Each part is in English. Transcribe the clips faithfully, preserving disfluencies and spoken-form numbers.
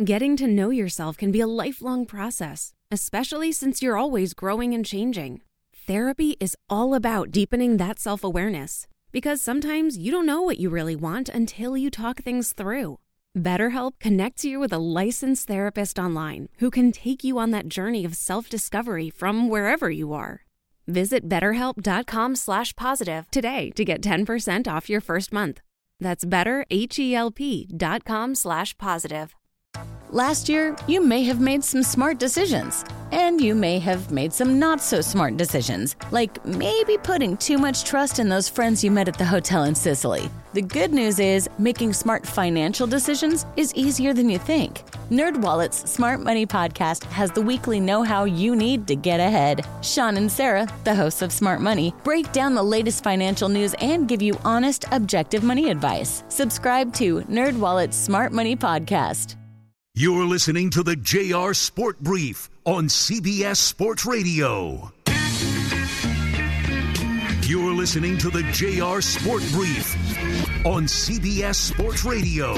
Getting to know yourself can be a lifelong process, especially since you're always growing and changing. Therapy is all about deepening that self-awareness, because sometimes you don't know what you really want until you talk things through. BetterHelp connects you with a licensed therapist online who can take you on that journey of self-discovery from wherever you are. Visit betterhelp.com slash positive today to get ten percent off your first month. That's betterhelp.com slash positive. Last year, you may have made some smart decisions, and you may have made some not so smart decisions, like maybe putting too much trust in those friends you met at the hotel in Sicily. The good news is making smart financial decisions is easier than you think. NerdWallet's Smart Money Podcast has the weekly know-how you need to get ahead. Sean and Sarah, the hosts of Smart Money, break down the latest financial news and give you honest, objective money advice. Subscribe to NerdWallet's Smart Money Podcast. You're listening to the J R Sport Brief on C B S Sports Radio. You're listening to the J R Sport Brief on C B S Sports Radio.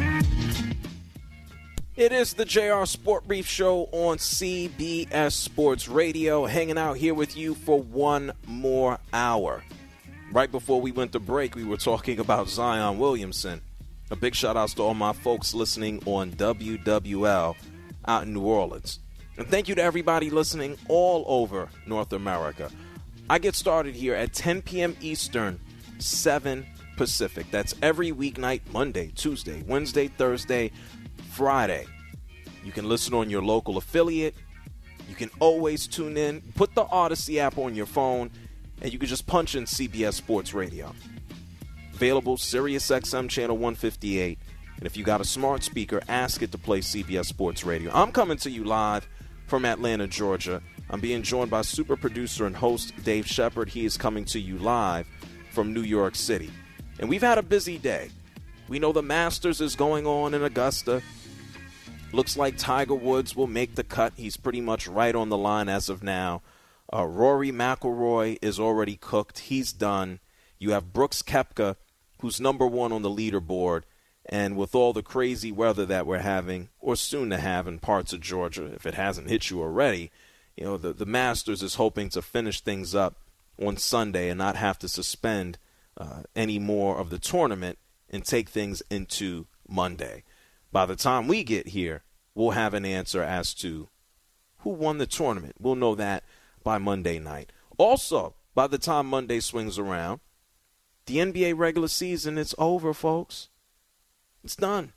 It is the J R Sport Brief Show on C B S Sports Radio, hanging out here with you for one more hour. Right before we went to break, we were talking about Zion Williamson. A big shout-out to all my folks listening on W W L out in New Orleans. And thank you to everybody listening all over North America. I get started here at ten p.m. Eastern, seven Pacific. That's every weeknight, Monday, Tuesday, Wednesday, Thursday, Friday. You can listen on your local affiliate. You can always tune in. Put the Odyssey app on your phone, and you can just punch in C B S Sports Radio. Available Sirius X M channel one fifty-eight. And if you got a smart speaker, ask it to play C B S Sports Radio. I'm coming to you live from Atlanta, Georgia. I'm being joined by super producer and host Dave Shepard. He is coming to you live from New York City. And we've had a busy day. We know the Masters is going on in Augusta. Looks like Tiger Woods will make the cut. He's pretty much right on the line as of now. Uh, Rory McIlroy is already cooked. He's done. You have Brooks Koepka, who's number one on the leaderboard, and with all the crazy weather that we're having, or soon to have in parts of Georgia, if it hasn't hit you already, you know, the, the Masters is hoping to finish things up on Sunday and not have to suspend uh, any more of the tournament and take things into Monday. By the time we get here, we'll have an answer as to who won the tournament. We'll know that by Monday night. Also, by the time Monday swings around, the N B A regular season is over, folks. It's done.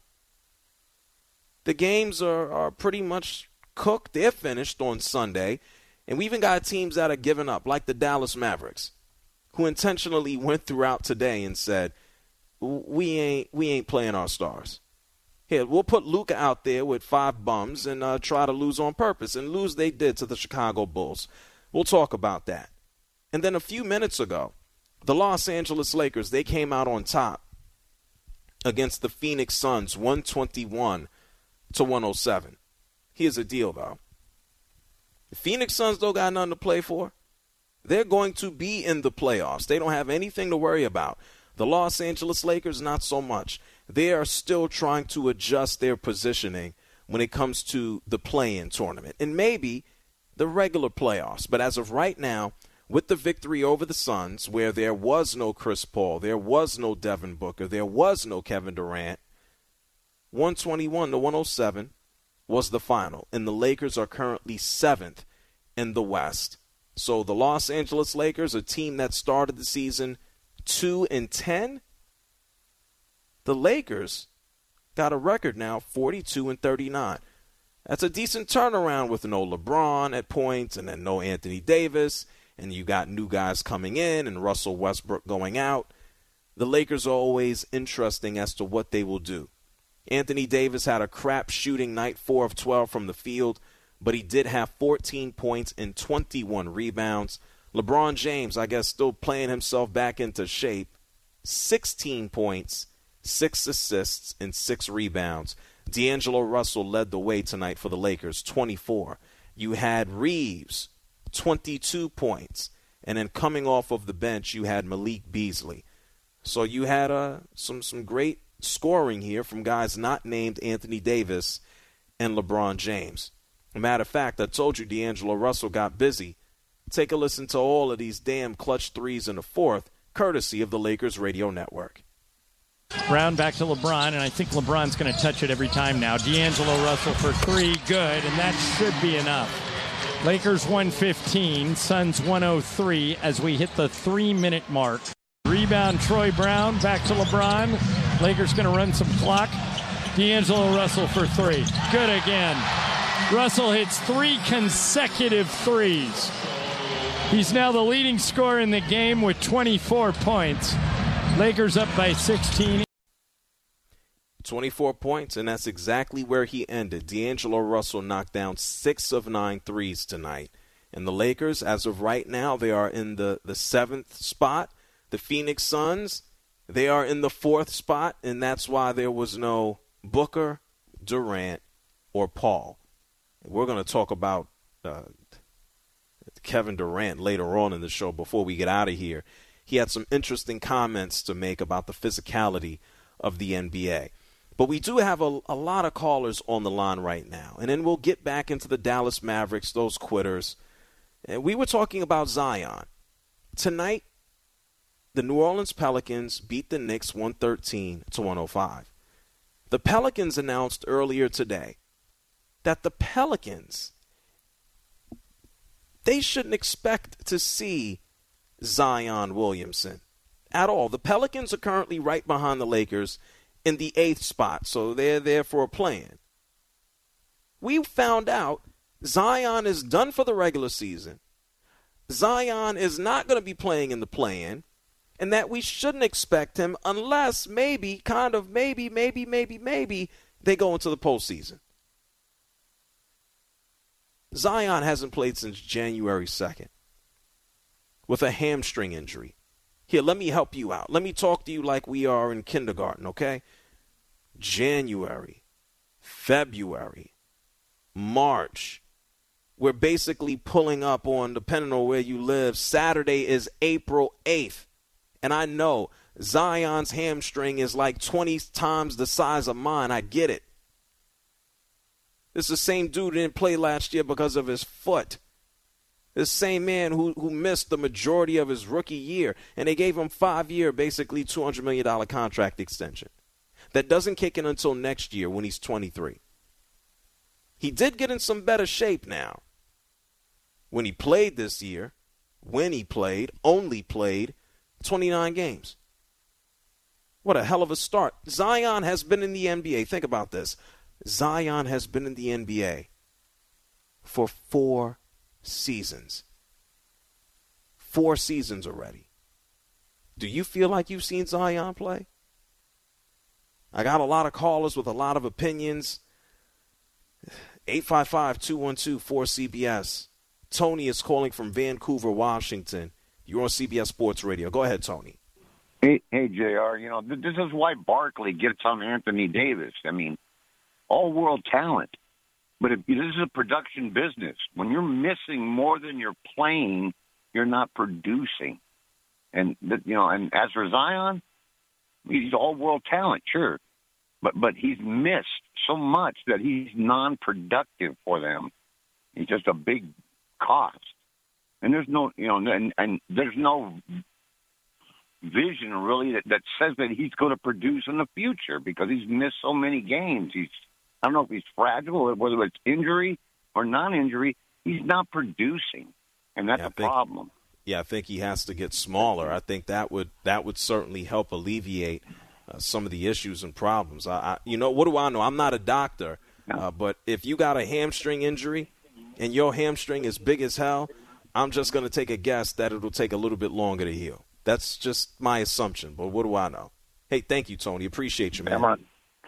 The games are, are pretty much cooked. They're finished on Sunday. And we even got teams that are giving up, like the Dallas Mavericks, who intentionally went throughout today and said, we ain't we ain't playing our stars. Here, we'll put Luka out there with five bums and uh, try to lose on purpose. And lose they did to the Chicago Bulls. We'll talk about that. And then a few minutes ago, the Los Angeles Lakers, they came out on top against the Phoenix Suns, one twenty-one to one oh seven. Here's the deal, though. The Phoenix Suns don't got nothing to play for. They're going to be in the playoffs. They don't have anything to worry about. The Los Angeles Lakers, not so much. They are still trying to adjust their positioning when it comes to the play-in tournament and maybe the regular playoffs. But as of right now, with the victory over the Suns, where there was no Chris Paul, there was no Devin Booker, there was no Kevin Durant, one twenty-one to one oh seven was the final. And the Lakers are currently seventh in the West. So the Los Angeles Lakers, a team that started the season two and ten, the Lakers got a record now forty-two and thirty-nine. That's a decent turnaround with no LeBron at points and then no Anthony Davis. And you got new guys coming in and Russell Westbrook going out. The Lakers are always interesting as to what they will do. Anthony Davis had a crap shooting night, four of twelve from the field, but he did have fourteen points and twenty-one rebounds. LeBron James, I guess, still playing himself back into shape, sixteen points, six assists, and six rebounds. D'Angelo Russell led the way tonight for the Lakers, twenty-four. You had Reeves, twenty-two points. And then coming off of the bench, you had Malik Beasley. So you had uh, some some great scoring here from guys not named Anthony Davis and LeBron James. Matter of fact, I told you D'Angelo Russell got busy. Take a listen to all of these damn clutch threes in the fourth, courtesy of the Lakers radio network. Brown back to LeBron, and I think LeBron's going to touch it every time now. D'Angelo Russell for three, good, and that should be enough. Lakers one fifteen, Suns one oh three as we hit the three-minute mark. Rebound, Troy Brown, back to LeBron. Lakers going to run some clock. D'Angelo Russell for three, good again. Russell hits three consecutive threes. He's now the leading scorer in the game with twenty-four points. Lakers up by sixteen. twenty-four points, and that's exactly where he ended. D'Angelo Russell knocked down six of nine threes tonight. And the Lakers, as of right now, they are in the, the seventh spot. The Phoenix Suns, they are in the fourth spot, and that's why there was no Booker, Durant, or Paul. We're going to talk about uh, Kevin Durant later on in the show before we get out of here. He had some interesting comments to make about the physicality of the N B A. But we do have a, a lot of callers on the line right now. And then we'll get back into the Dallas Mavericks, those quitters. And we were talking about Zion. Tonight, the New Orleans Pelicans beat the Knicks one thirteen to one oh five. The Pelicans announced earlier today that the Pelicans, they shouldn't expect to see Zion Williamson at all. The Pelicans are currently right behind the Lakers in the eighth spot, so they're there for a play-in. We found out Zion is done for the regular season. Zion is not going to be playing in the play-in, and that we shouldn't expect him unless maybe, kind of maybe, maybe, maybe, maybe they go into the postseason. Zion hasn't played since January second with a hamstring injury. Here, let me help you out. Let me talk to you like we are in kindergarten, okay? January, February, March. We're basically pulling up on, depending on where you live, Saturday is April eighth. And I know Zion's hamstring is like twenty times the size of mine. I get it. It's the same dude who didn't play last year because of his foot. The same man who, who missed the majority of his rookie year, and they gave him five-year, basically two hundred million dollars contract extension. That doesn't kick in until next year when he's twenty-three. He did get in some better shape now. When he played this year, when he played, only played twenty-nine games. What a hell of a start. Zion has been in the N B A. Think about this. Zion has been in the N B A for four seasons. Four seasons already. Do you feel like you've seen Zion play? I got a lot of callers with a lot of opinions. eight five five, two one two, four C B S. Tony is calling from Vancouver, Washington. You're on C B S Sports Radio. Go ahead, Tony. Hey, hey, J R, you know, this is why Barkley gets on Anthony Davis. I mean, all-world talent. But if, this is a production business. When you're missing more than you're playing, you're not producing. And, you know, and as for Zion, he's all-world talent, sure. But but he's missed so much that he's non-productive for them. He's just a big cost. And there's no, you know, and, and there's no vision really that, that says that he's going to produce in the future because he's missed so many games. He's, I don't know if he's fragile, whether it's injury or non-injury, he's not producing. And that's yeah, a think, problem. Yeah, I think he has to get smaller. I think that would that would certainly help alleviate uh, some of the issues and problems. I, I, you know, what do I know? I'm not a doctor, uh, but if you got a hamstring injury and your hamstring is big as hell, I'm just going to take a guess that it'll take a little bit longer to heal. That's just my assumption, but what do I know? Hey, thank you, Tony. Appreciate you, man. Yeah,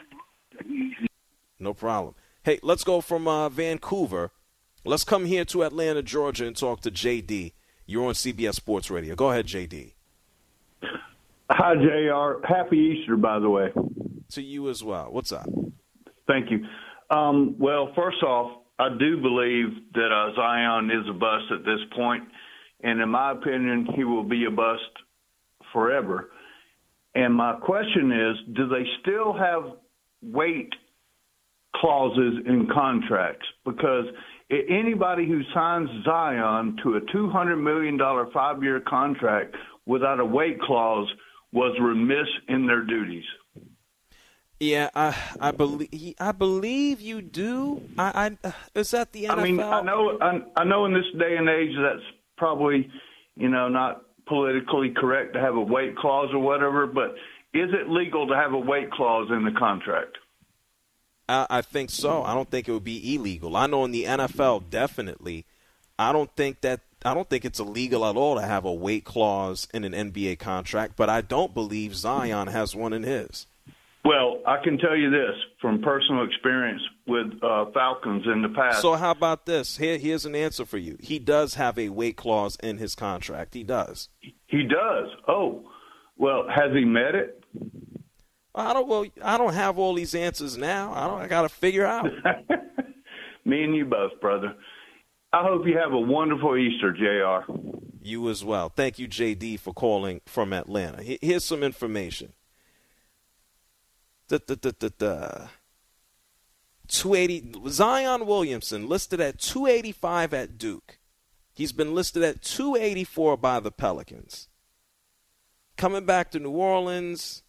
no problem. Hey, let's go from uh, Vancouver. Let's come here to Atlanta, Georgia, and talk to J D. You're on C B S Sports Radio. Go ahead, J D. Hi, J R. Happy Easter, by the way. To you as well. What's up? Thank you. Um, well, first off, I do believe that uh, Zion is a bust at this point, and in my opinion, he will be a bust forever. And my question is, do they still have weight clauses in contracts, because anybody who signs Zion to a two hundred million dollars five-year contract without a weight clause was remiss in their duties. Yeah, I I believe I believe you do. I, I is that the N F L? I mean, I know I, I know in this day and age that's probably, you know, not politically correct to have a weight clause or whatever, but is it legal to have a weight clause in the contract? I, I think so. I don't think it would be illegal. I know in the N F L, definitely. I don't think that I don't think it's illegal at all to have a weight clause in an N B A contract, but I don't believe Zion has one in his. Well, I can tell you this from personal experience with uh, Falcons in the past. So how about this? Here, here's an answer for you. He does have a weight clause in his contract. He does. He does. Oh, well, has he met it? I don't. Well, I don't have all these answers now. I don't. I got to figure out. Me and you both, brother. I hope you have a wonderful Easter, J R. You as well. Thank you, J D, for calling from Atlanta. Here's some information. Da, da, da, da, da. two eighty Zion Williamson listed at two eighty-five at Duke. He's been listed at two eighty-four by the Pelicans. Coming back to New Orleans,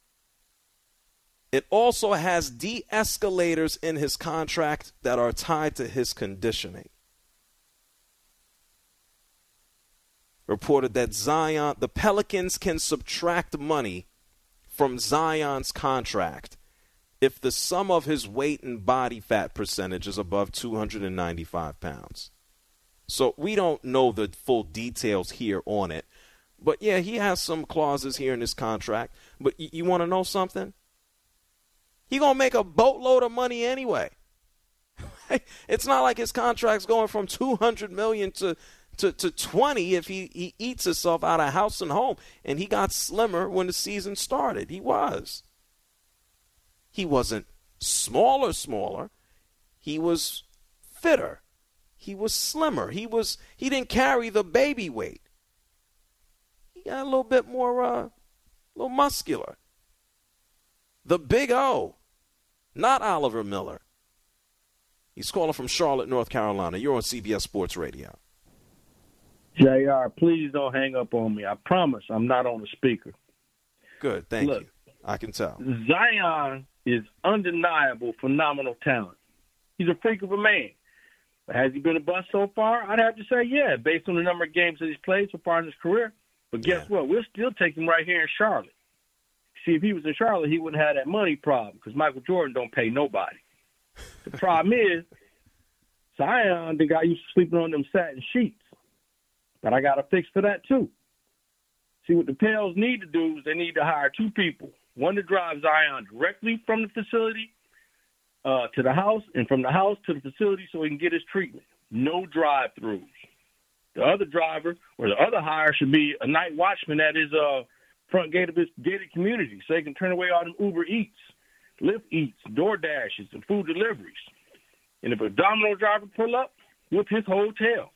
it also has de-escalators in his contract that are tied to his conditioning. Reported that Zion, the Pelicans can subtract money from Zion's contract if the sum of his weight and body fat percentage is above two hundred ninety-five pounds. So we don't know the full details here on it. But, yeah, he has some clauses here in his contract. But y- you want to know something? He going to make a boatload of money anyway. It's not like his contract's going from two hundred million dollars to To, to twenty if he, he eats himself out of house and home. And he got slimmer when the season started. He was. He wasn't smaller, smaller. He was fitter. He was slimmer. He was. He didn't carry the baby weight. He got a little bit more, uh, a little muscular. The Big O, not Oliver Miller. He's calling from Charlotte, North Carolina. You're on C B S Sports Radio. J R, please don't hang up on me. I promise I'm not on the speaker. Good, thank Look, you. I can tell. Zion is undeniable, phenomenal talent. He's a freak of a man. But has he been a bust so far? I'd have to say, yeah, based on the number of games that he's played so far in his career. But guess Yeah. what? We'll still take him right here in Charlotte. See, if he was in Charlotte, he wouldn't have that money problem because Michael Jordan don't pay nobody. The problem is, Zion, the guy used to sleeping on them satin sheets. But I got a fix for that, too. See, what the Pels need to do is they need to hire two people, one to drive Zion directly from the facility uh, to the house and from the house to the facility so he can get his treatment. No drive-throughs. The other driver or the other hire should be a night watchman at his uh, front gate of his gated community so he can turn away all them Uber Eats, Lyft Eats, DoorDashes, and food deliveries. And if a Domino driver pull up, whip his whole tail.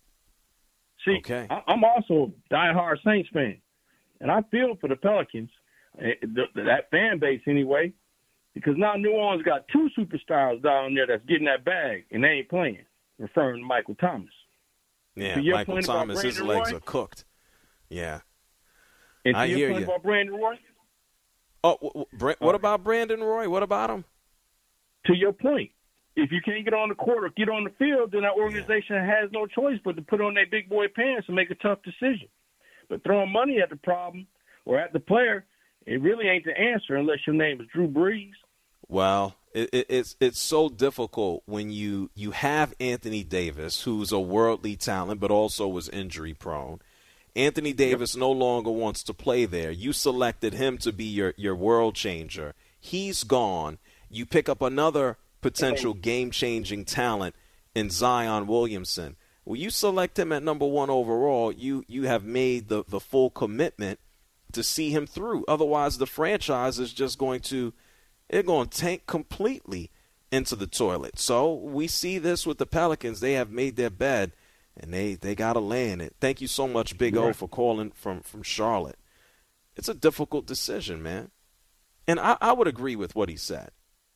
See, Okay. I, I'm also a diehard Saints fan, and I feel for the Pelicans, the, that fan base anyway, because now New Orleans got two superstars down there that's getting that bag, and they ain't playing, referring to Michael Thomas. Yeah, To your Michael point about Thomas, his Brandon legs Roy? are cooked. Yeah. And to I your hear point you. about Brandon Roy, Oh, w- w- Bra- what about Brandon Roy? What about him? to your point, if you can't get on the court or get on the field, then that organization has no choice but to put on their big boy pants and make a tough decision. But throwing money at the problem or at the player, it really ain't the answer unless your name is Drew Brees. Well, it, it, it's it's so difficult when you, you have Anthony Davis, who's a worldly talent but also was injury prone. Anthony Davis no longer wants to play there. You selected him to be your, your world changer. He's gone. You pick up another potential game-changing talent in Zion Williamson. Well, you select him at number one overall, you you have made the, the full commitment to see him through. Otherwise, the franchise is just going to they're going to tank completely into the toilet. So we see this with the Pelicans. They have made their bed, and they, they got to lay in it. Thank you so much, Big O, for calling from, from Charlotte. It's a difficult decision, man. And I, I would agree with what he said.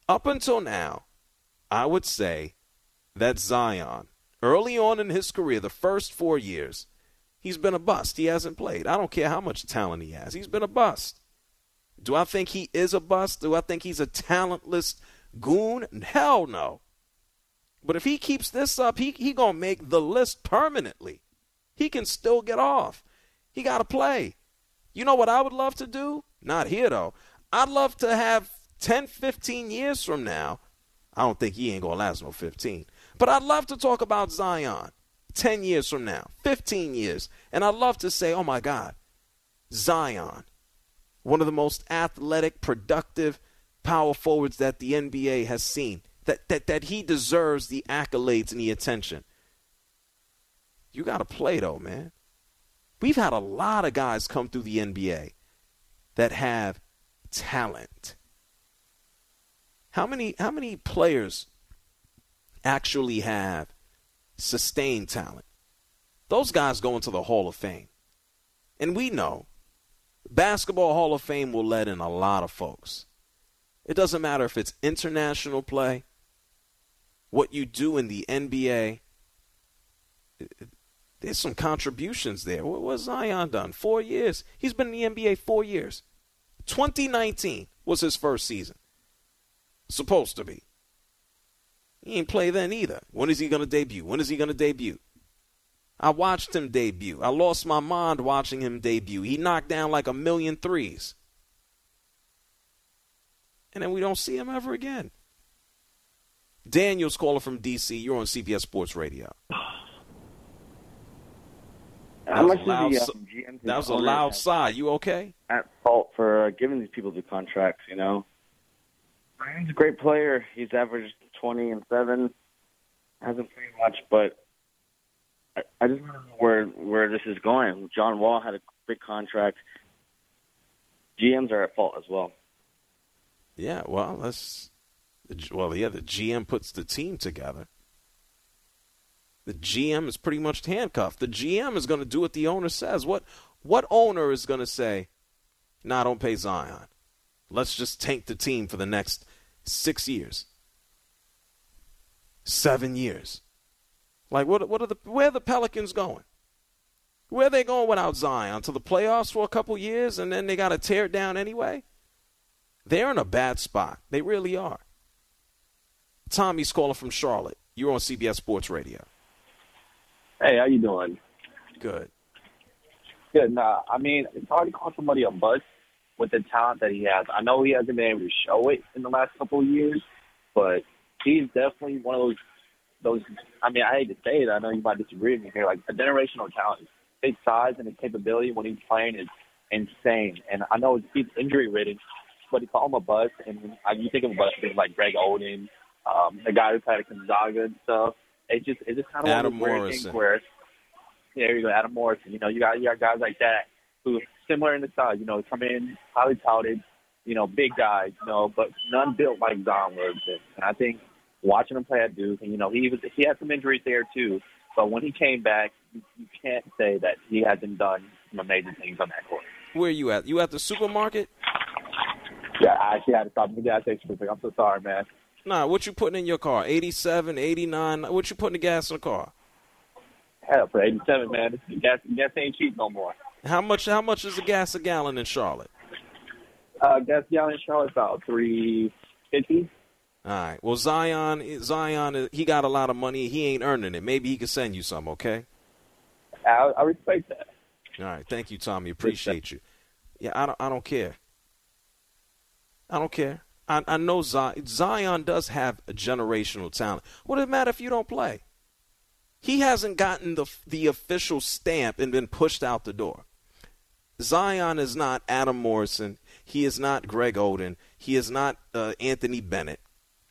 Up until now, I would say that Zion, early on in his career, the first four years, he's been a bust. He hasn't played. I don't care how much talent he has. He's been a bust. Do I think he is a bust? Do I think he's a talentless goon? Hell no. But if he keeps this up, he he going to make the list permanently. He can still get off. He got to play. You know what I would love to do? Not here, though. I'd love to have ten, fifteen years from now. I don't think he ain't going to last no fifteen. But I'd love to talk about Zion ten years from now, fifteen years. And I'd love to say, oh, my God, Zion, one of the most athletic, productive power forwards that the N B A has seen, that that, that he deserves the accolades and the attention. You got to play, though, man. We've had a lot of guys come through the N B A that have talent. How many how many players actually have sustained talent? Those guys go into the Hall of Fame. And we know Basketball Hall of Fame will let in a lot of folks. It doesn't matter if it's international play, what you do in the N B A. There's some contributions there. What was Zion done? Four years. He's been in the N B A four years. twenty nineteen was his first season. Supposed to be. He ain't play then either. When is he going to debut? When is he going to debut? I watched him debut. I lost my mind watching him debut. He knocked down like a million threes. And then we don't see him ever again. Daniel's calling from D C. You're on C B S Sports Radio. How much is the um, G M? That was a loud sigh. You okay? At fault for uh, giving these people the contracts, you know? He's a great player. He's averaged twenty and seven. Hasn't played much, but I, I just want to know where, where this is going. John Wall had a big contract. G Ms are at fault as well. Yeah, well, that's well, yeah. The G M puts the team together. The G M is pretty much handcuffed. The G M is going to do what the owner says. What what owner is going to say, "Nah, don't pay Zion. Let's just tank the team for the next six years, seven years." Like, what? What are the? Where are the Pelicans going? Where are they going without Zion? To the playoffs for a couple years, and then they got to tear it down anyway? They're in a bad spot. They really are. Tommy's calling from Charlotte. You're on C B S Sports Radio. Hey, how you doing? Good. Good. Nah, I mean, it's hard to call somebody a bust with the talent that he has. I know he hasn't been able to show it in the last couple of years, but he's definitely one of those, those. I mean, I hate to say it. I know you might disagree with me here. Like, a generational talent. His size and his capability when he's playing is insane. And I know he's injury-ridden, but you call him a bust, and you think of a bust, things like Greg Oden, um, the guy who played at Gonzaga and stuff. It's just, it's just kind of Adam one of those things where, yeah, there you go, Adam Morrison. You know, you got, you got guys like that who similar in the size, you know, come in highly touted, you know, big guys, you know, but none built like Zion Williamson. And I think watching him play at Duke, and you know, he was he had some injuries there too, but when he came back, you, you can't say that he hasn't done some amazing things on that court. Where are you at? You at the supermarket? Yeah, I actually had to stop at the gas station. I'm so sorry, man. Nah, what you putting in your car? eighty-seven, eighty-nine What you putting the gas in the car? Hell, for eighty-seven, man, the gas, gas ain't cheap no more. How much? How much is the gas a gallon in Charlotte? Uh, gas gallon in Charlotte about three fifty. All right. Well, Zion, Zion, he got a lot of money. He ain't earning it. Maybe he can send you some. Okay. I, I respect that. All right. Thank you, Tommy. Appreciate you. Yeah, I don't. I don't care. I don't care. I, I know Zion, Zion does have a generational talent. What does it matter if you don't play? He hasn't gotten the the official stamp and been pushed out the door. Zion is not Adam Morrison. He is not Greg Oden. He is not uh, Anthony Bennett.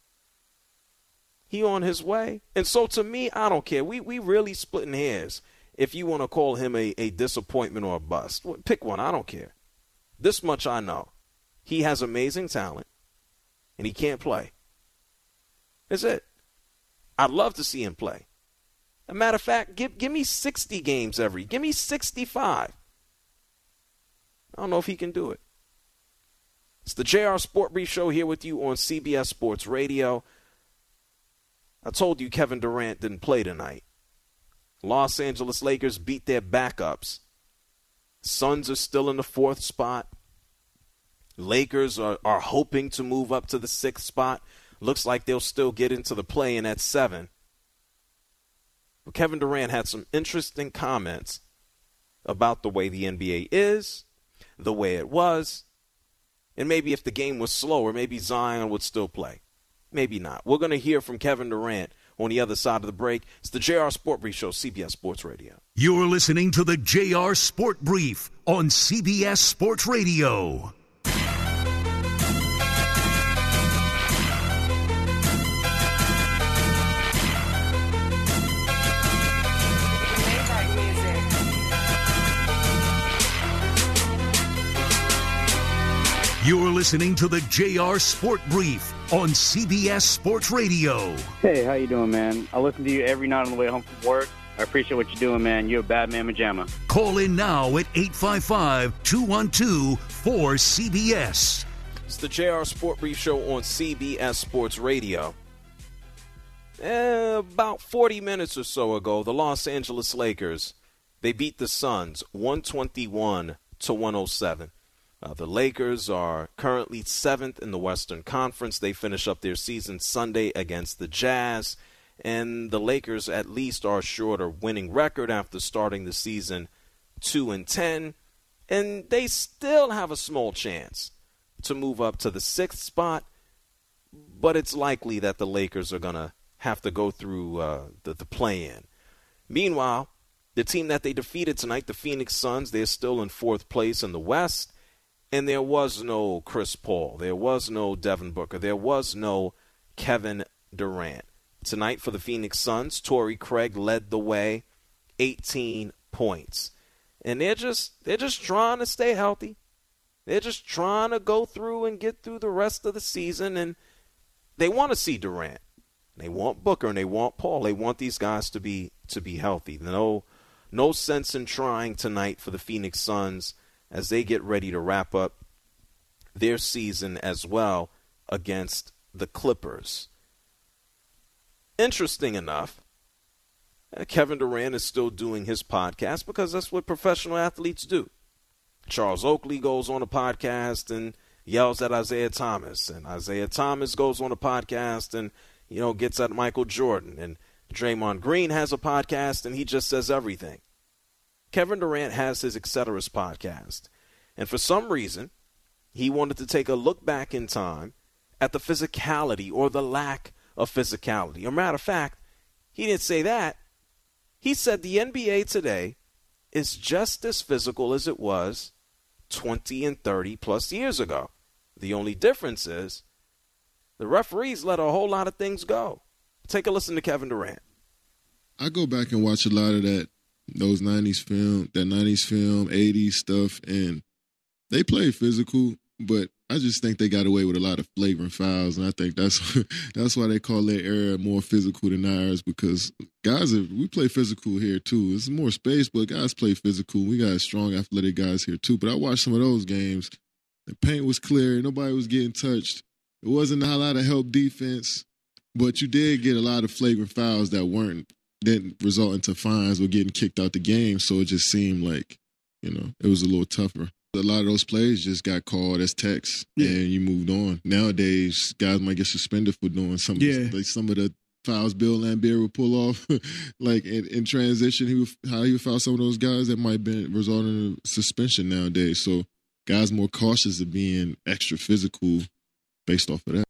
He on his way. And so to me, I don't care. We we really splitting hairs if you want to call him a, a disappointment or a bust. Pick one. I don't care. This much I know. He has amazing talent, and he can't play. That's it. I'd love to see him play. As a matter of fact, give, give me sixty games every. Give me sixty-five. I don't know if he can do it. It's the J R Sport Brief Show here with you on C B S Sports Radio. I told you Kevin Durant didn't play tonight. Los Angeles Lakers beat their backups. Suns are still in the fourth spot. Lakers are, are hoping to move up to the sixth spot. Looks like they'll still get into the play-in at seven. But Kevin Durant had some interesting comments about the way the N B A is, the way it was, and maybe if the game was slower, maybe Zion would still play. Maybe not. We're going to hear from Kevin Durant on the other side of the break. It's the J R Sport Brief Show, C B S Sports Radio. You're listening to the J R Sport Brief on C B S Sports Radio. You're listening to the J R Sport Brief on C B S Sports Radio. Hey, how you doing, man? I listen to you every night on the way home from work. I appreciate what you're doing, man. You're a bad man pajama. Call in now at eight five five, two one two, four C B S. It's the J R Sport Brief Show on C B S Sports Radio. Eh, about forty minutes or so ago, the Los Angeles Lakers, they beat the Suns one twenty-one to one oh seven. Uh, the Lakers are currently seventh in the Western Conference. They finish up their season Sunday against the Jazz. And the Lakers at least are assured a winning record after starting the season two and ten. And they still have a small chance to move up to the sixth spot. But it's likely that the Lakers are going to have to go through uh, the, the play-in. Meanwhile, the team that they defeated tonight, the Phoenix Suns, they're still in fourth place in the West. And there was no Chris Paul. There was no Devin Booker. There was no Kevin Durant. Tonight for the Phoenix Suns, Torrey Craig led the way, eighteen points. And they're just they're just trying to stay healthy. They're just trying to go through and get through the rest of the season. And they want to see Durant. They want Booker and they want Paul. They want these guys to be to be healthy. No, no sense in trying tonight for the Phoenix Suns as they get ready to wrap up their season as well against the Clippers. Interesting enough, Kevin Durant is still doing his podcast because that's what professional athletes do. Charles Oakley goes on a podcast and yells at Isaiah Thomas, and Isaiah Thomas goes on a podcast and, you know, gets at Michael Jordan, and Draymond Green has a podcast and he just says everything. Kevin Durant has his Et Ceteras podcast, and for some reason, he wanted to take a look back in time at the physicality or the lack of physicality. As a matter of fact, he didn't say that. He said the N B A today is just as physical as it was twenty and thirty plus years ago. The only difference is the referees let a whole lot of things go. Take a listen to Kevin Durant. I go back and watch a lot of that. Those nineties film, that nineties film, eighties stuff, and they play physical, but I just think they got away with a lot of flagrant fouls, and I think that's that's why they call their era more physical than ours, because guys, are, we play physical here too. It's more space, but guys play physical. We got strong, athletic guys here too, but I watched some of those games. The paint was clear. Nobody was getting touched. It wasn't a lot of help defense, but you did get a lot of flagrant fouls that weren't didn't result into fines or getting kicked out the game. So it just seemed like, you know, it was a little tougher. A lot of those plays just got called as techs, yeah, and you moved on. Nowadays, guys might get suspended for doing some, yeah. like some of the fouls Bill Laimbeer would pull off, like in, in transition. He would, how he would foul some of those guys that might be resulting in suspension nowadays. So guys more cautious of being extra physical based off of that.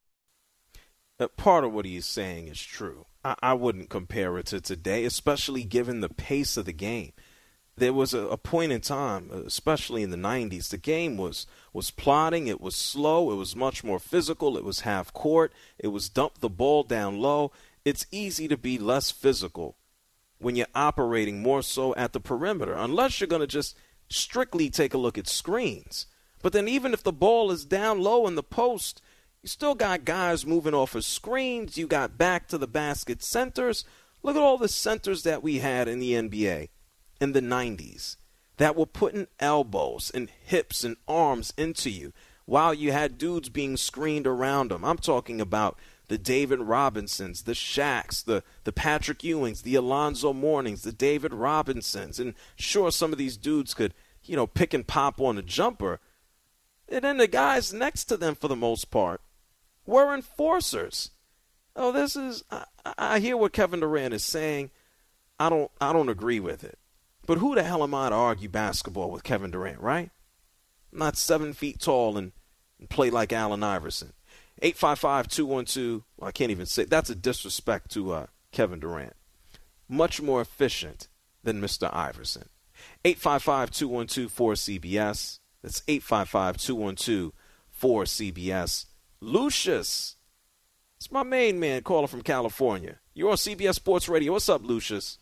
Uh, part of what he's saying is true. I, I wouldn't compare it to today, especially given the pace of the game. There was a, a point in time, especially in the nineties, the game was was plodding, it was slow, it was much more physical, it was half court, it was dump the ball down low. It's easy to be less physical when you're operating more so at the perimeter, unless you're going to just strictly take a look at screens. But then even if the ball is down low in the post, you still got guys moving off of screens. You got back to the basket centers. Look at all the centers that we had in the N B A in the nineties that were putting elbows and hips and arms into you. while you had dudes being screened around him. I'm talking about the David Robinsons, the Shaqs, the, the Patrick Ewings, the Alonzo Mournings, the David Robinsons. And sure, some of these dudes could, you know, pick and pop on a jumper. And then the guys next to them, for the most part, were enforcers. Oh, this is I, I hear what Kevin Durant is saying. I don't I don't agree with it. But who the hell am I to argue basketball with Kevin Durant, right? I'm not seven feet tall and, and play like Allen Iverson. eight five five, two one two, well, I can't even say. That's a disrespect to uh, Kevin Durant. Much more efficient than Mister Iverson. eight five five, two one two, four C B S. That's eight five five, two one two, four C B S. Lucius. It's my main man calling from California. You're on C B S Sports Radio. What's up, Lucius?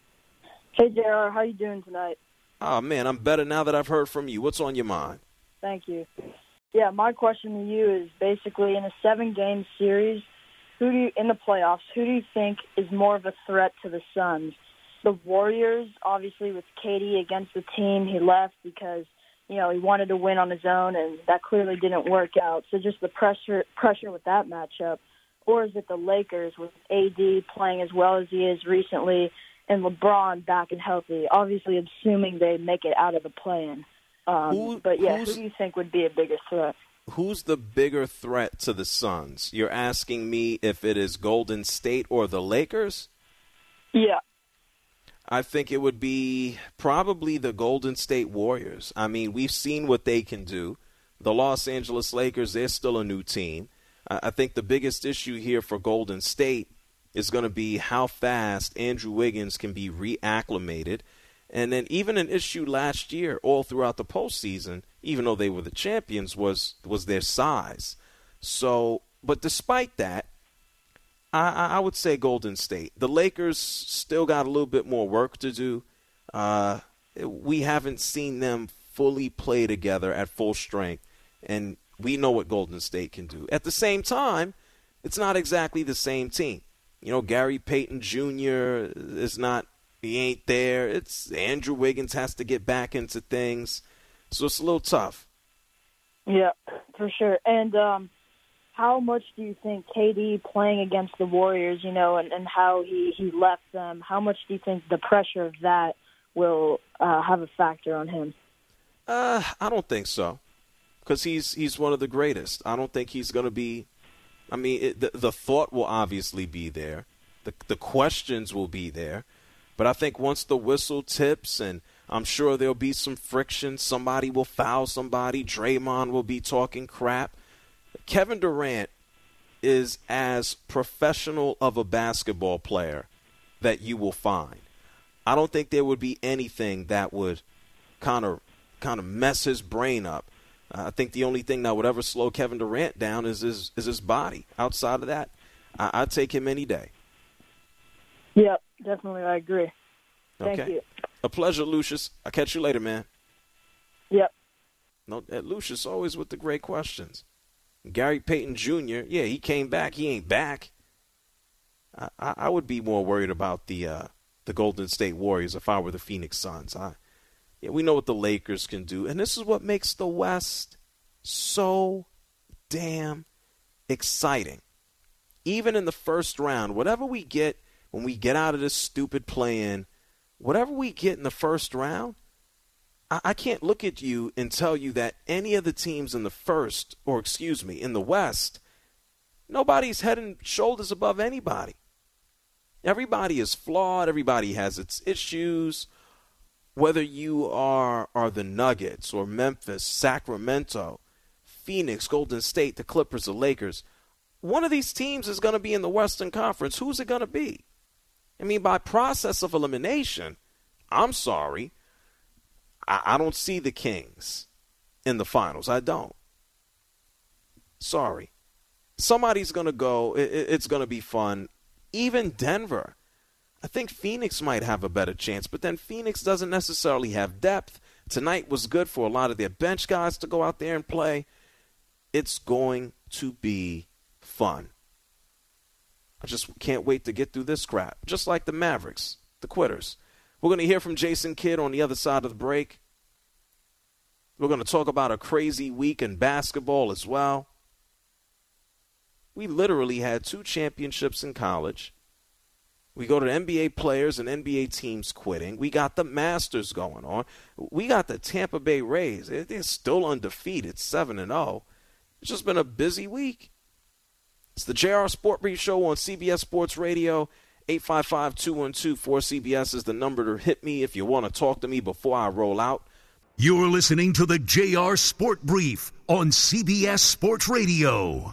Hey, J R. How you doing tonight? Oh, man, I'm better now that I've heard from you. What's on your mind? Thank you. Yeah, my question to you is basically in a seven-game series, who do you, in the playoffs, who do you think is more of a threat to the Suns? The Warriors, obviously with K D against the team, he left because, you know, he wanted to win on his own, and that clearly didn't work out. So just the pressure pressure with that matchup. Or is it the Lakers with A D playing as well as he is recently and LeBron back and healthy, obviously assuming they make it out of the play-in? Um, Who, but, yeah, who do you think would be a bigger threat? Who's the bigger threat to the Suns? You're asking me if it is Golden State or the Lakers? Yeah. I think it would be probably the Golden State Warriors. I mean, we've seen what they can do. The Los Angeles Lakers, they're still a new team. I think the biggest issue here for Golden State is going to be how fast Andrew Wiggins can be reacclimated. And then even an issue last year all throughout the postseason, even though they were the champions, was was their size. So, but despite that, I, I would say Golden State. The Lakers still got a little bit more work to do. Uh, we haven't seen them fully play together at full strength, and we know what Golden State can do. At the same time, it's not exactly the same team. You know, Gary Payton Junior is not, he ain't there. It's Andrew Wiggins has to get back into things. So it's a little tough. Yeah, for sure. And um, how much do you think K D playing against the Warriors, you know, and, and how he, he left them, how much do you think the pressure of that will uh, have a factor on him? Uh, I don't think so. Because he's he's one of the greatest. I don't think he's going to be. I mean, it, the the thought will obviously be there, the the questions will be there, but I think once the whistle tips, and I'm sure there'll be some friction. Somebody will foul somebody. Draymond will be talking crap. Kevin Durant is as professional of a basketball player that you will find. I don't think there would be anything that would kind of kind of mess his brain up. Uh, I think the only thing that would ever slow Kevin Durant down is his is his body. Outside of that, I, I'd take him any day. Yep, definitely, I agree. Thank okay. you. A pleasure, Lucius. I'll catch you later, man. Yep. No, Lucius always with the great questions. Gary Payton Junior, yeah, he came back. He ain't back. I, I, I would be more worried about the uh, the Golden State Warriors if I were the Phoenix Suns. I. Yeah, we know what the Lakers can do, and this is what makes the West so damn exciting. Even in the first round, whatever we get when we get out of this stupid play-in, whatever we get in the first round, I, I can't look at you and tell you that any of the teams in the first, or excuse me, in the West, nobody's head and shoulders above anybody. Everybody is flawed. Everybody has its issues. Whether you are are the Nuggets or Memphis, Sacramento, Phoenix, Golden State, the Clippers, the Lakers, one of these teams is going to be in the Western Conference. Who's it going to be? I mean, by process of elimination, I'm sorry, I, I don't see the Kings in the finals. I don't. Sorry. Somebody's going to go. It, it's going to be fun. Even Denver. I think Phoenix might have a better chance, but then Phoenix doesn't necessarily have depth. Tonight was good for a lot of their bench guys to go out there and play. It's going to be fun. I just can't wait to get through this crap, just like the Mavericks, the quitters. We're going to hear from Jason Kidd on the other side of the break. We're going to talk about a crazy week in basketball as well. We literally had two championships in college. We go to the N B A players and N B A teams quitting. We got the Masters going on. We got the Tampa Bay Rays. They're still undefeated, seven and oh. It's just been a busy week. It's the J R Sport Brief Show on C B S Sports Radio. eight five five, two one two, four C B S is the number to hit me if you want to talk to me before I roll out. You're listening to the J R Sport Brief on C B S Sports Radio.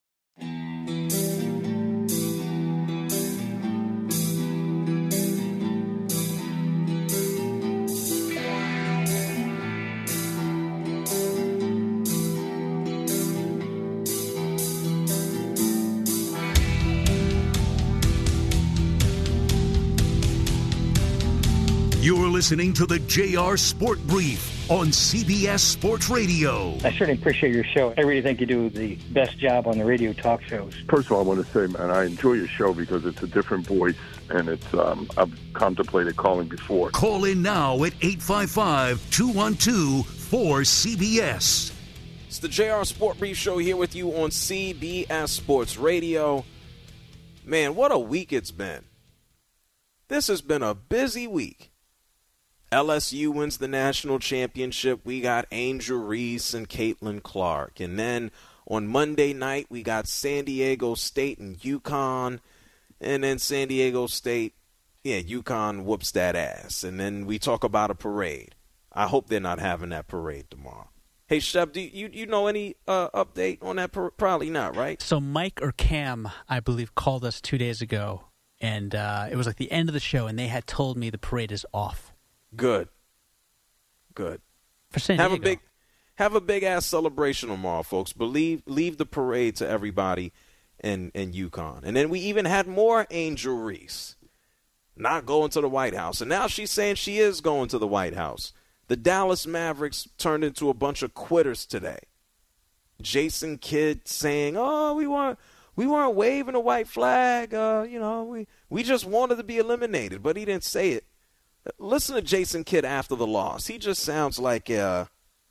You're listening to the J R Sport Brief on C B S Sports Radio. I certainly appreciate your show. I really think you do the best job on the radio talk shows. First of all, I want to say, man, I enjoy your show because it's a different voice, and it's um, I've contemplated calling before. Call in now at eight five five, two one two, four C B S. It's the J R Sport Brief Show here with you on C B S Sports Radio. Man, what a week it's been. This has been a busy week. L S U wins the national championship. We got Angel Reese and Caitlin Clark. And then on Monday night, we got San Diego State and UConn. And then San Diego State, yeah, UConn whoops that ass. And then we talk about a parade. I hope they're not having that parade tomorrow. Hey, Shep, do you, you know any uh, update on that? Par- Probably not, right? So Mike or Cam, I believe, called us two days ago. And uh, it was like the end of the show, and they had told me the parade is off. Good. Good. For San have Diego. a big have a big ass celebration tomorrow, folks. Believe leave the parade to everybody in, in UConn. And then we even had more Angel Reese not going to the White House. And now she's saying she is going to the White House. The Dallas Mavericks turned into a bunch of quitters today. Jason Kidd saying, Oh, we weren't we weren't waving a white flag, uh, you know, we, we just wanted to be eliminated, but he didn't say it. Listen to Jason Kidd after the loss. He just sounds like uh,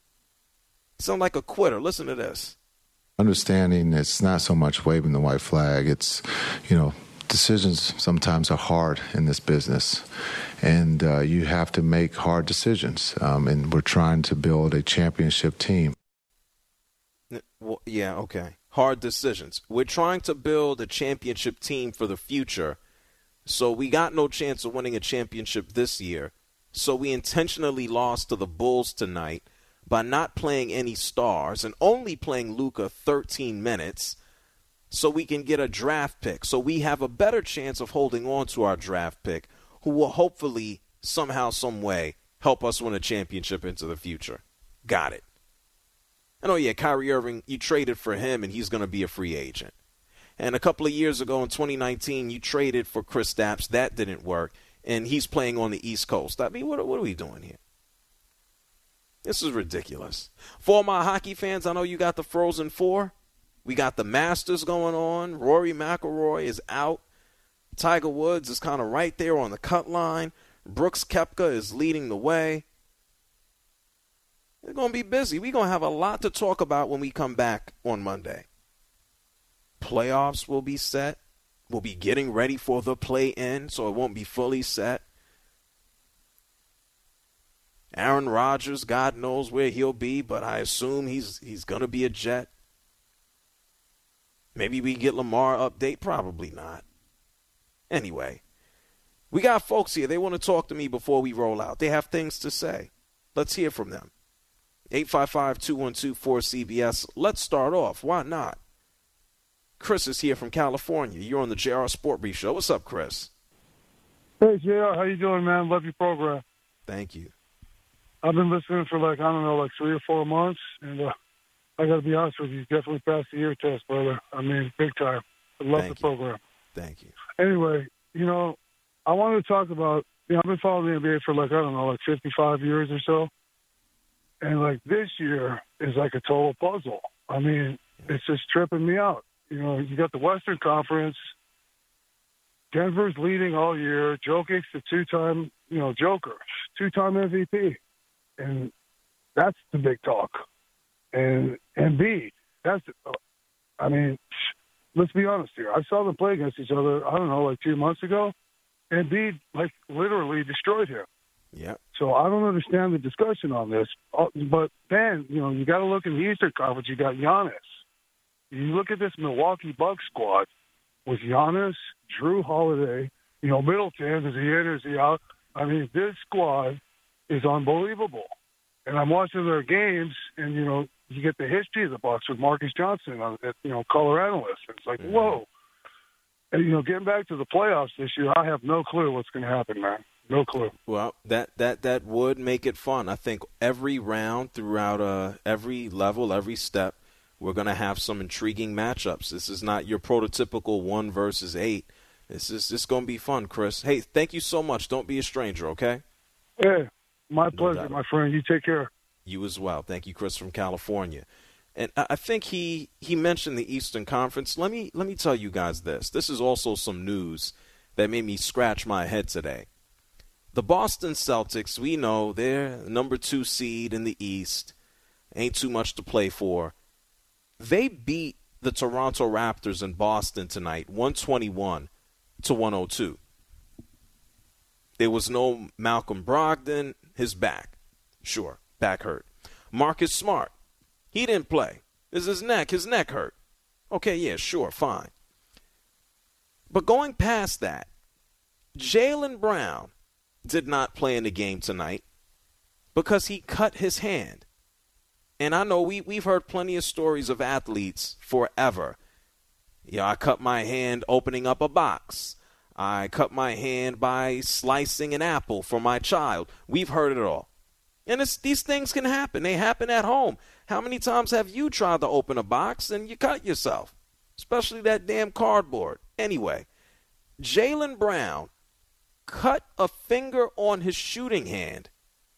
sound like a quitter. Listen to this. Understanding it's not so much waving the white flag. It's, you know, decisions sometimes are hard in this business, and uh, you have to make hard decisions. Um, and we're trying to build a championship team. Well, yeah, okay. Hard decisions. We're trying to build a championship team for the future. So we got no chance of winning a championship this year. So we intentionally lost to the Bulls tonight by not playing any stars and only playing Luka thirteen minutes so we can get a draft pick. So we have a better chance of holding on to our draft pick, who will hopefully somehow, some way help us win a championship into the future. Got it. And oh yeah, Kyrie Irving, you traded for him and he's going to be a free agent. And a couple of years ago in twenty nineteen, you traded for Kristaps. That didn't work. And he's playing on the East Coast. I mean, what, what are we doing here? This is ridiculous. For my hockey fans, I know you got the Frozen Four. We got the Masters going on. Rory McIlroy is out. Tiger Woods is kind of right there on the cut line. Brooks Koepka is leading the way. They're going to be busy. We're going to have a lot to talk about when we come back on Monday. Playoffs will be set. We'll be getting ready for the play-in, so it won't be fully set. Aaron Rodgers, God knows where he'll be, but I assume he's he's going to be a Jet. Maybe we get Lamar update. Probably not. Anyway, we got folks here. They want to talk to me before we roll out. They have things to say. Let's hear from them. eight five five, two one two, four C B S. Let's start off. Why not? Chris is here from California. You're on the J R Sport Brief Show. What's up, Chris? Hey, J R. How you doing, man? Love your program. Thank you. I've been listening for, like, I don't know, like three or four months, and uh, I got to be honest with you, you definitely passed the ear test, brother. I mean, big time. I love Thank the you. program. Thank you. Anyway, you know, I wanted to talk about, you know, I've been following the N B A for, like, I don't know, like fifty-five years or so. And, like, this year is like a total puzzle. I mean, it's just tripping me out. You know, you got the Western Conference. Denver's leading all year. Jokic's the two-time, you know, Joker, two-time M V P. And That's the big talk. And Embiid, that's, I mean, let's be honest here. I saw them play against each other, I don't know, like two months ago. Embiid, like, literally destroyed him. Yeah. So I don't understand the discussion on this. But then, you know, you got to look in the Eastern Conference. You got Giannis. You look at this Milwaukee Bucks squad with Giannis, Drew Holiday, you know, Middleton, is he in, is he out? I mean, this squad is unbelievable. And I'm watching their games, and, you know, you get the history of the Bucks with Marcus Johnson, on, you know, color analyst. It's like, mm-hmm. whoa. And, you know, getting back to the playoffs this year, I have no clue what's going to happen, man. No clue. Well, that, that, that would make it fun. I think every round throughout uh, every level, every step, we're going to have some intriguing matchups. This is not your prototypical one versus eight. This is just going to be fun, Chris. Hey, thank you so much. Don't be a stranger, okay? Yeah, my No pleasure, doubt. my friend. You take care. You as well. Thank you, Chris from California. And I think he, he mentioned the Eastern Conference. Let me let me tell you guys this. This is also some news that made me scratch my head today. The Boston Celtics, we know they're number two seed in the East. Ain't too much to play for. They beat the Toronto Raptors in Boston tonight, one twenty-one to one oh two. There was no Malcolm Brogdon, his back. Sure, back hurt. Marcus Smart, he didn't play. Is his neck, his neck hurt. Okay, yeah, sure, fine. But going past that, Jaylen Brown did not play in the game tonight because he cut his hand. And I know we, we've heard plenty of stories of athletes forever. Yeah, I cut my hand opening up a box. I cut my hand by slicing an apple for my child. We've heard it all. And it's, these things can happen. They happen at home. How many times have you tried to open a box and you cut yourself? Especially that damn cardboard. Anyway, Jaylen Brown cut a finger on his shooting hand.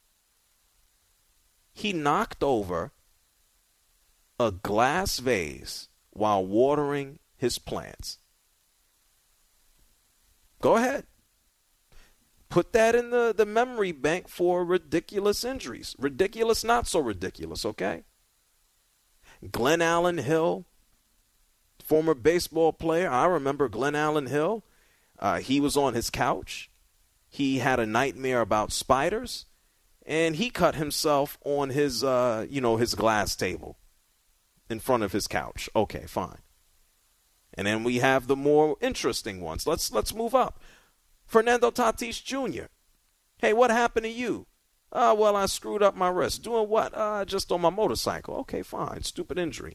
He knocked over a glass vase while watering his plants. Go ahead. Put that in the, the memory bank for ridiculous injuries. Ridiculous, not so ridiculous, okay? Glenn Allen Hill, former baseball player. I remember Glenn Allen Hill. Uh, he was on his couch. He had a nightmare about spiders, and he cut himself on his, uh, you know, his glass table in front of his couch. Okay, fine. And then we have the more interesting ones. Let's let's move up. Fernando Tatis Junior Hey, what happened to you? Uh, well, I screwed up my wrist. Doing what? Uh, just on my motorcycle. Okay, fine. Stupid injury.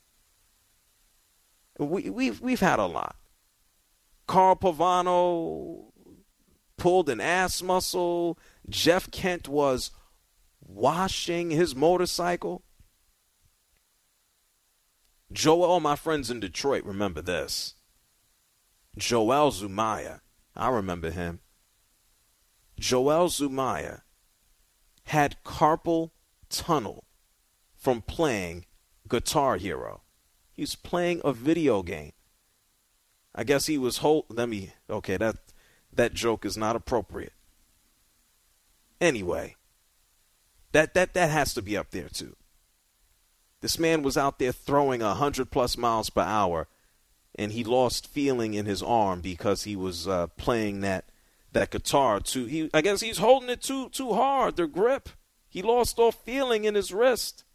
We, we've we've had a lot. Carl Pavano pulled an ass muscle. Jeff Kent was washing his motorcycle. Joel, my friends in Detroit, remember this. Joel Zumaya, I remember him. Joel Zumaya had carpal tunnel from playing Guitar Hero. He was playing a video game. I guess he was hold. Let me. Okay, that that joke is not appropriate. Anyway, that that that has to be up there too. This man was out there throwing a hundred plus miles per hour, and he lost feeling in his arm because he was uh, playing that that guitar too. He, I guess, he's holding it too too hard. The grip. He lost all feeling in his wrist.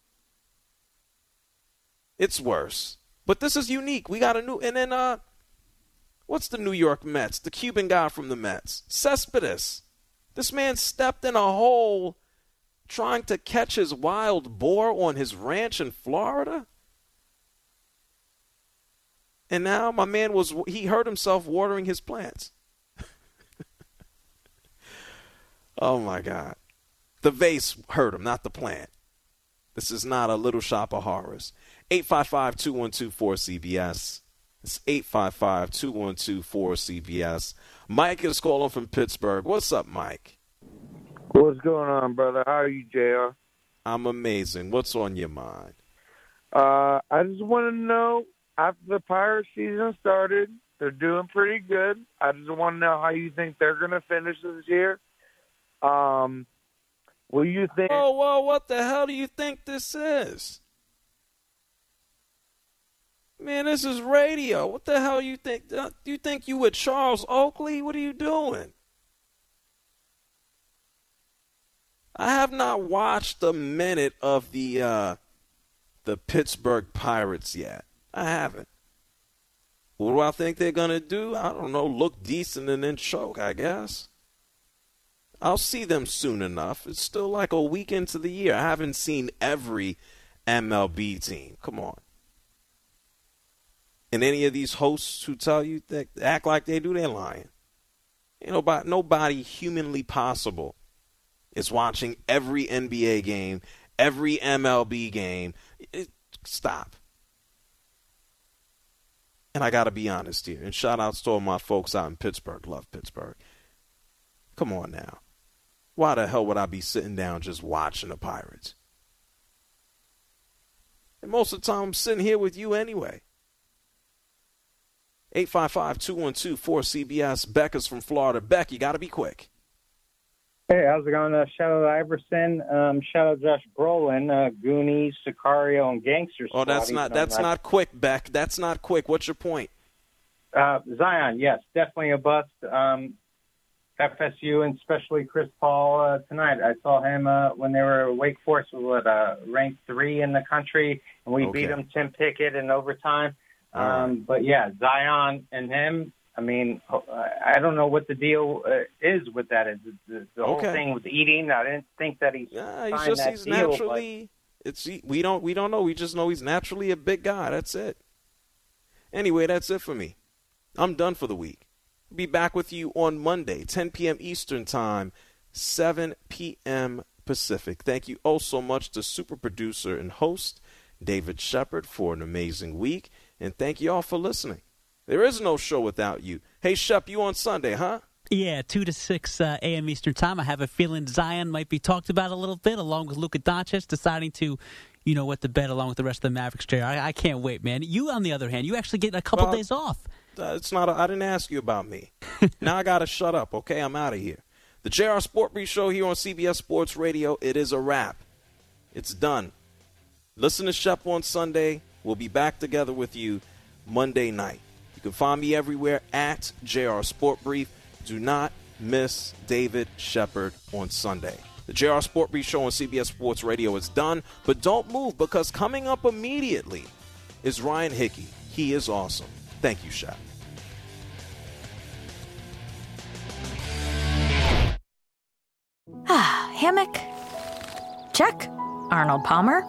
It's worse, but this is unique. We got a new, and then uh, what's the New York Mets? The Cuban guy from the Mets, Cespedes. This man stepped in a hole trying to catch his wild boar on his ranch in Florida. And now my man was, he hurt himself watering his plants. Oh, my God. The vase hurt him, not the plant. This is not a Little Shop of Horrors. eight five five, two one two, four C B S. It's eight five five, two one two, four C B S. Mike is calling from Pittsburgh. What's up, Mike? What's going on, brother? How are you, J R? I'm amazing. What's on your mind? Uh, I just want to know, after the Pirates season started, they're doing pretty good. I just want to know how you think they're going to finish this year. Um, Will you think? Whoa, whoa! What the hell do you think this is? Man, this is radio. What the hell you think? Do you think you with Charles Oakley? What are you doing? I have not watched a minute of the uh, the Pittsburgh Pirates yet. I haven't. What do I think they're going to do? I don't know. Look decent and then choke, I guess. I'll see them soon enough. It's still like a week into the year. I haven't seen every M L B team. Come on. And any of these hosts who tell you that act like they do, they're lying. You know, nobody, nobody humanly possible is watching every N B A game, every M L B game. It, stop. And I got to be honest here. And shout outs to all my folks out in Pittsburgh. Love Pittsburgh. Come on now. Why the hell would I be sitting down just watching the Pirates? And most of the time I'm sitting here with you anyway. eight five five, two one two, four C B S. Becca's from Florida. Beck, you got to be quick. Hey, how's it going? Uh, shout out Iverson. Um, shout out Josh Brolin, uh, Goonies, Sicario, and Gangster Squad. Oh, that's not that's not, not quick, Beck. That's not quick. What's your point? Uh, Zion, yes, definitely a bust. Um, F S U and especially Chris Paul uh, tonight. I saw him uh, when they were Wake Forest, was uh, ranked three in the country, and we Okay. beat them Tim Pickett in overtime. All Um, right. But yeah, Zion and him. I mean, I don't know what the deal uh, is with that. Is the, the whole Okay. thing with eating? I didn't think that he Yeah, he's signed just that he's deal. naturally. It's we don't we don't know. We just know he's naturally a big guy. That's it. Anyway, that's it for me. I'm done for the week. Be back with you on Monday, ten p.m. Eastern Time, seven p.m. Pacific. Thank you oh so much to super producer and host David Shepard for an amazing week, and thank you all for listening. There is no show without you. Hey, Shep, you on Sunday, huh? Yeah, two to six uh, a m. Eastern Time. I have a feeling Zion might be talked about a little bit, along with Luka Doncic deciding to, you know, what to bet along with the rest of the Mavericks. J R. I, I can't wait, man. You, on the other hand, you actually get a couple Well, days off. Uh, it's not. A, I didn't ask you about me. Now I gotta shut up. Okay, I'm out of here. The J R Sport Brief Show here on C B S Sports Radio. It is a wrap. It's done. Listen to Shep on Sunday. We'll be back together with you Monday night. You can find me everywhere at J R Sport Brief. Do not miss David Shepard on Sunday. The J R Sport Brief Show on C B S Sports Radio is done, but don't move because coming up immediately is Ryan Hickey. He is awesome. Thank you, Shep. Ah, hammock. Check. Arnold Palmer.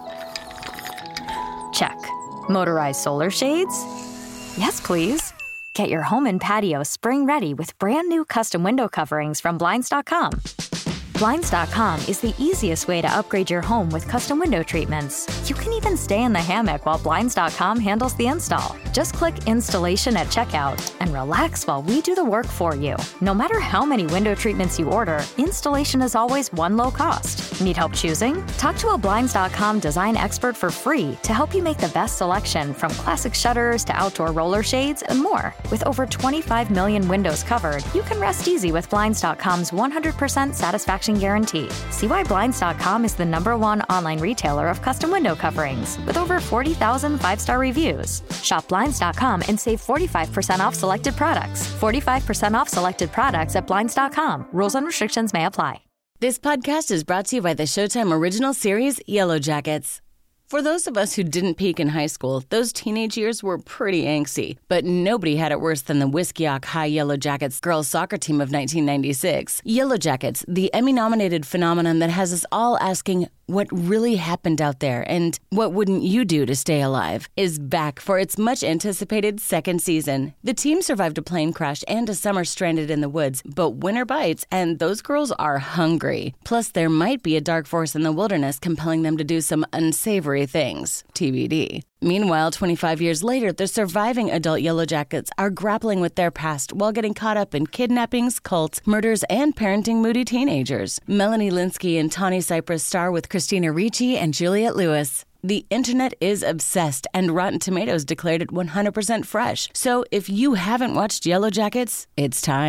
Check. Motorized solar shades? Yes, please. Get your home and patio spring ready with brand new custom window coverings from Blinds dot com. Blinds dot com is the easiest way to upgrade your home with custom window treatments. You can even stay in the hammock while Blinds dot com handles the install. Just click installation at checkout and relax while we do the work for you. No matter how many window treatments you order, installation is always one low cost. Need help choosing? Talk to a Blinds dot com design expert for free to help you make the best selection, from classic shutters to outdoor roller shades and more. With over twenty-five million windows covered, you can rest easy with Blinds dot com's one hundred percent satisfaction guarantee. See why Blinds dot com is the number one online retailer of custom window coverings with over forty thousand five-star reviews. Shop Blinds dot com and save forty-five percent off selected products. forty-five percent off selected products at Blinds dot com. Rules and restrictions may apply. This podcast is brought to you by the Showtime original series Yellow Jackets. For those of us who didn't peak in high school, those teenage years were pretty angsty. But nobody had it worse than the Whiskey-Ock High Yellow Jackets girls soccer team of nineteen ninety-six. Yellow Jackets, the Emmy-nominated phenomenon that has us all asking what really happened out there and what wouldn't you do to stay alive, is back for its much-anticipated second season. The team survived a plane crash and a summer stranded in the woods, but winter bites, and those girls are hungry. Plus, there might be a dark force in the wilderness compelling them to do some unsavory things. T B D. Meanwhile, twenty-five years later, the surviving adult Yellow Jackets are grappling with their past while getting caught up in kidnappings, cults, murders, and parenting moody teenagers. Melanie Linsky and Tawny Cypress star with Christina Ricci and Juliette Lewis. The internet is obsessed, and Rotten Tomatoes declared it one hundred percent fresh. So if you haven't watched Yellow Jackets, it's time.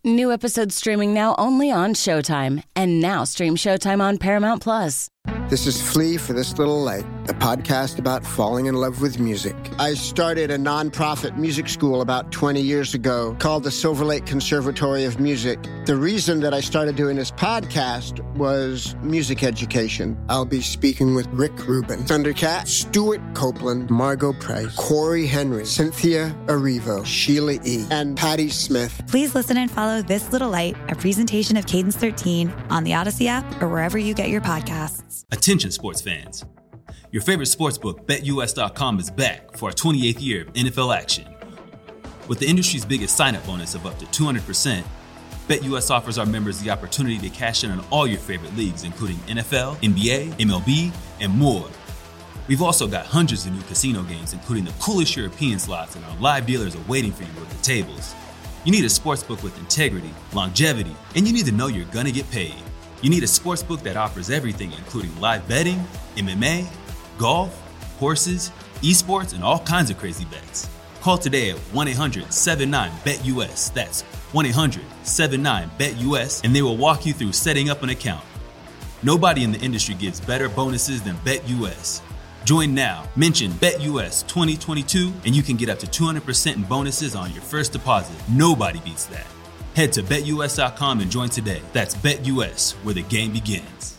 New episodes streaming now only on Showtime. And now stream Showtime on Paramount Plus. This is Flea for This Little Light, a podcast about falling in love with music. I started a nonprofit music school about twenty years ago called the Silver Lake Conservatory of Music. The reason that I started doing this podcast was music education. I'll be speaking with Rick Rubin, Thundercat, Stuart Copeland, Margot Price, Corey Henry, Cynthia Erivo, Sheila E., and Patti Smith. Please listen and follow This Little Light, a presentation of Cadence thirteen on the Odyssey app or wherever you get your podcasts. Attention sports fans. Your favorite sportsbook, Bet U S dot com, is back for our twenty-eighth year of N F L action. With the industry's biggest sign-up bonus of up to two hundred percent, BetUS offers our members the opportunity to cash in on all your favorite leagues, including N F L, N B A, M L B, and more. We've also got hundreds of new casino games, including the coolest European slots, and our live dealers are waiting for you at the tables. You need a sportsbook with integrity, longevity, and you need to know you're gonna get paid. You need a sportsbook that offers everything, including live betting, M M A, golf, horses, esports, and all kinds of crazy bets. Call today at one eight hundred seven nine bet U S. That's one eight hundred seven nine bet U S, and they will walk you through setting up an account. Nobody in the industry gives better bonuses than BetUS. Join now. Mention BetUS twenty twenty-two, and you can get up to two hundred percent in bonuses on your first deposit. Nobody beats that. Head to Bet U S dot com and join today. That's BetUS, where the game begins.